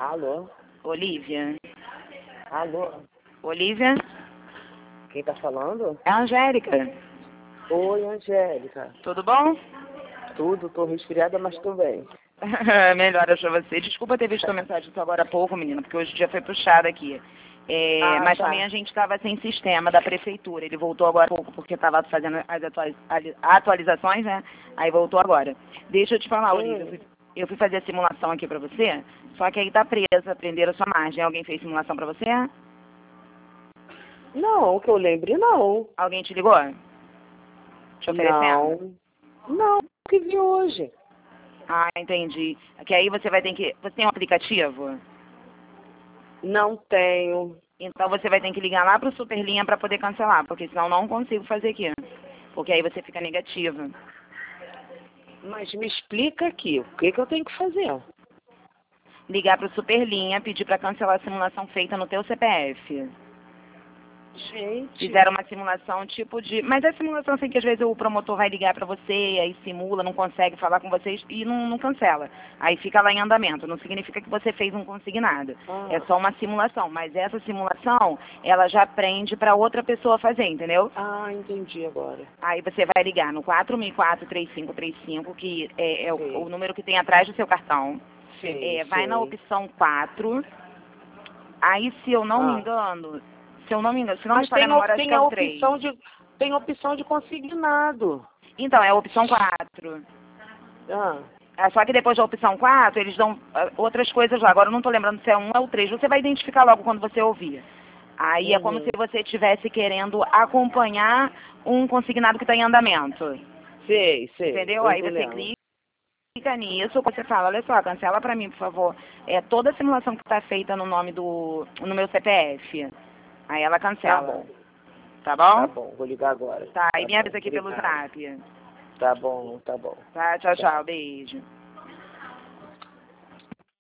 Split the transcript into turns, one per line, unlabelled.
Alô?
Olívia?
Alô?
Olívia?
Quem tá falando?
É a Angélica.
Oi, Angélica.
Tudo bom?
Tudo, tô resfriada, mas tô bem.
Melhoras pra você. Desculpa ter visto a mensagem só agora há pouco, menina, porque hoje o dia foi puxado aqui. Mas
tá.
também a gente estava sem sistema da prefeitura. Ele voltou agora há pouco porque estava fazendo as atualizações, né? Aí voltou agora. Deixa eu te falar, Olívia. Eu fui fazer a simulação aqui pra você, só que aí tá presa, prenderam a sua margem. Alguém fez simulação pra você?
Não, que eu lembre, não.
Alguém te ligou? Te oferecendo?
Não, que vi hoje.
Ah, entendi. Que aí você vai ter que... Você tem um aplicativo?
Não tenho.
Então você vai ter que ligar lá pro Superlinha para poder cancelar, porque senão não consigo fazer aqui. Porque aí você fica negativa.
Mas me explica aqui, o que eu tenho que fazer?
Ligar pro Superlinha, pedir para cancelar a simulação feita no teu CPF.
Gente.
Fizeram uma simulação tipo de... Mas é simulação assim que às vezes o promotor vai ligar para você, aí simula, não consegue falar com vocês e não cancela. Aí fica lá em andamento. Não significa que você fez um consignado. É só uma simulação. Mas essa simulação, ela já prende para outra pessoa fazer, entendeu?
Ah, entendi agora.
Aí você vai ligar no 4004-3535, que é o número que tem atrás do seu cartão. Vai na opção 4. Aí, se eu não me engano, se não me falha a memória, acho que é o 3.
Tem opção de consignado.
Então, é a opção 4. Só que depois da opção 4, eles dão outras coisas lá. Agora eu não estou lembrando se é 1 ou 3. Você vai identificar logo quando você ouvir. Aí é como se você estivesse querendo acompanhar um consignado que está em andamento.
Sei.
Entendeu? Aí você clica nisso, você fala, olha só, cancela para mim, por favor. Toda a simulação que está feita no no meu CPF. Aí ela cancela.
Tá bom.
Tá bom?
Tá bom, vou ligar agora.
Tá, e me avisa aqui pelo Zap.
Tá bom.
Tá, tchau, beijo.